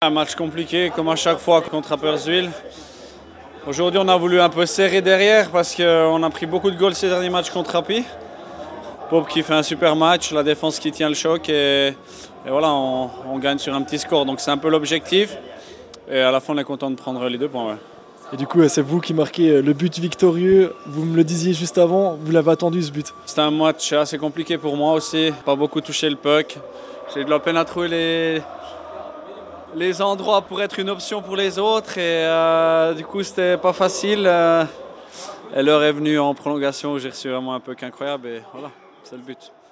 Un match compliqué comme à chaque fois contre Rapperswil. Aujourd'hui on a voulu un peu serrer derrière parce qu'on a pris beaucoup de goals ces derniers matchs contre Rappi. Pope qui fait un super match, la défense qui tient le choc et voilà, on gagne sur un petit score. Donc c'est un peu l'objectif et à la fin on est content de prendre les 2 points. Ouais. Et du coup, c'est vous qui marquez le but victorieux. Vous me le disiez juste avant, vous l'avez attendu ce but. C'était un match assez compliqué pour moi aussi, pas beaucoup touché le puck. J'ai eu de la peine à trouver les endroits pour être une option pour les autres et du coup c'était pas facile. Et l'heure est venue en prolongation où j'ai reçu vraiment un puck incroyable et voilà, c'est le but.